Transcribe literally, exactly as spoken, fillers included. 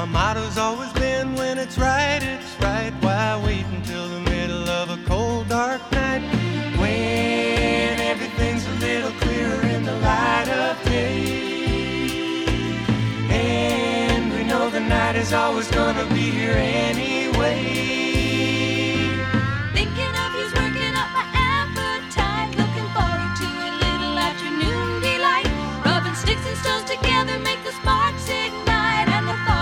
My motto's always been, when it's right, it's right. Why wait until the middle of a cold, dark night, when everything's a little clearer in the light of day? And we know the night is always gonna be here anyway.